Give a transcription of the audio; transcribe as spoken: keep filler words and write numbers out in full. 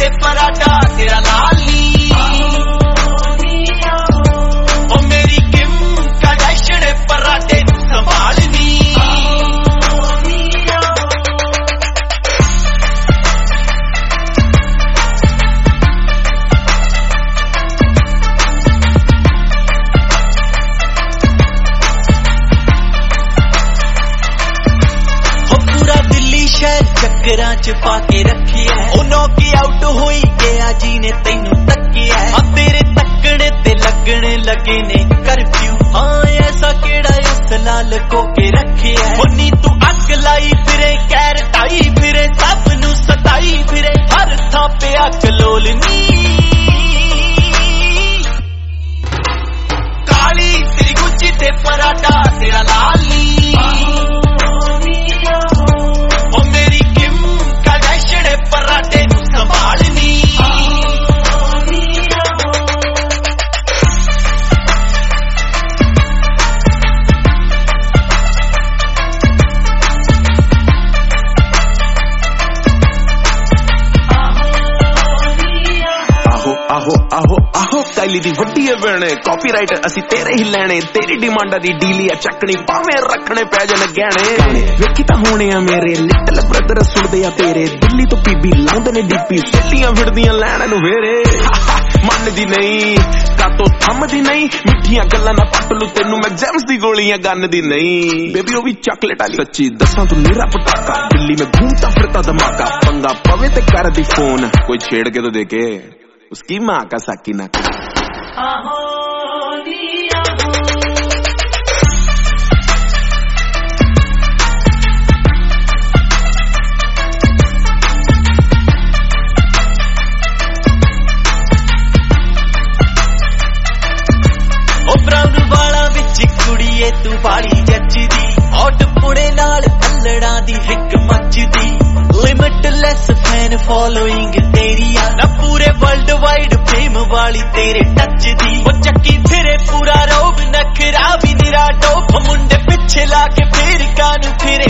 ते पराठा तेरा लाली ओ मेरी किम कड़ाशण पराठे संभालनी चक्करां च पाके रखी है ओ नौकी आउट होई गया जी ने तैनू तकिया है तेरे तकड़े ते लगने लगे ने करफ्यू हाँ ऐसा केड़ा इस लाल को के रखे है ओ नी तू अग लाई फिरे कैर टाई फिरे सब नू सताई फिरे हर थां पे अग लोलनी काली तेरी गुच्ची ते पराठा तेरा लाली पराठे संभालनी आहो आहो आहो कैली दी वड्डी है वेणे कॉपीराइट असी तेरे ही लेने तेरी डिमांडा दी डीली है चकनी भावें रखने पै जाने गहने वेखी तां होने आ मेरे लिटिल ब्रदर सुनदे आ तेरे दिल्ली तो पीबी लाउंदे ने डीपी सट्टियां फिरदियां लैण नु वेरे मन दी नहीं कातो थम दी नहीं मिठियां गल्लां ना पट लू तेनू मैं जेम्स दी गोलियां गन दी नहीं बेबी ओ भी चॉकलेट वाली सच्ची दसां तू नीरा पटाका दिल्ली में घूमता फिरता धमाका पंगा पवे ते कर दी फोन कोई छेड़ के तो देखे उसकी माँ का साकी ना कुड़िए तू बाड़ी जचदी हॉट पुड़े नाल अल्लड़ा दी हिक मचदी लिमिटलेस फैन फॉलोइंग तेरी आ ना पूरे वर्ल्ड वाइड फेम वाली तेरे टच दी वो चक्की फिरे पूरा रोब नखरा भी निरा टोप मुंडे पिछे लाके फिर कानू फिरे